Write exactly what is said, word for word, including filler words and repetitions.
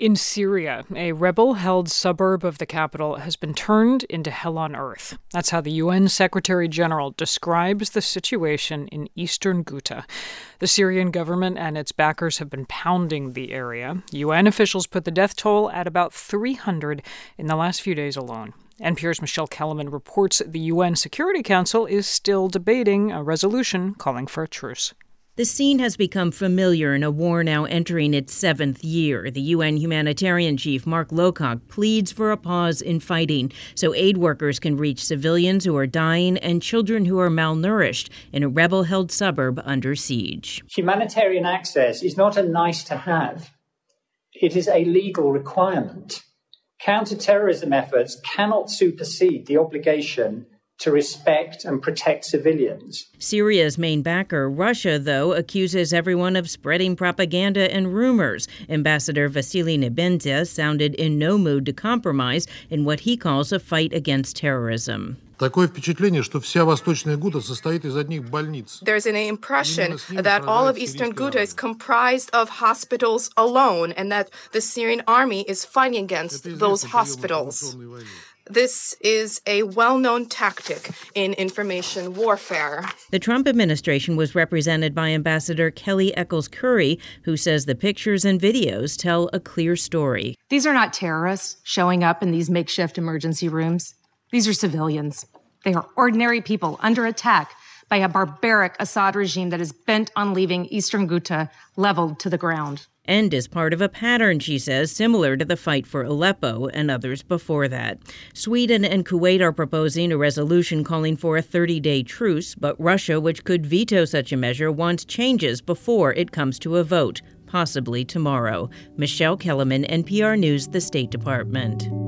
In Syria, a rebel-held suburb of the capital has been turned into hell on earth. That's how the U N Secretary-General describes the situation in eastern Ghouta. The Syrian government and its backers have been pounding the area. U N officials put the death toll at about three hundred in the last few days alone. N P R's Michelle Kellerman reports the U N Security Council is still debating a resolution calling for a truce. The scene has become familiar in a war now entering its seventh year. The U N humanitarian chief, Mark Lowcock, pleads for a pause in fighting so aid workers can reach civilians who are dying and children who are malnourished in a rebel-held suburb under siege. Humanitarian access is not a nice-to-have. It is a legal requirement. Counter-terrorism efforts cannot supersede the obligation to respect and protect civilians. Syria's main backer, Russia, though, accuses everyone of spreading propaganda and rumors. Ambassador Vasily Nebenzia sounded in no mood to compromise in what he calls a fight against terrorism. There's an impression that all of Eastern Ghouta is comprised of hospitals alone and that the Syrian army is fighting against those hospitals. This is a well-known tactic in information warfare. The Trump administration was represented by Ambassador Kelly Eccles-Curry, who says the pictures and videos tell a clear story. These are not terrorists showing up in these makeshift emergency rooms. These are civilians. They are ordinary people under attack by a barbaric Assad regime that is bent on leaving Eastern Ghouta leveled to the ground. And is part of a pattern, she says, similar to the fight for Aleppo and others before that. Sweden and Kuwait are proposing a resolution calling for a thirty-day truce, but Russia, which could veto such a measure, wants changes before it comes to a vote, possibly tomorrow. Michelle Kellerman, N P R News, the State Department.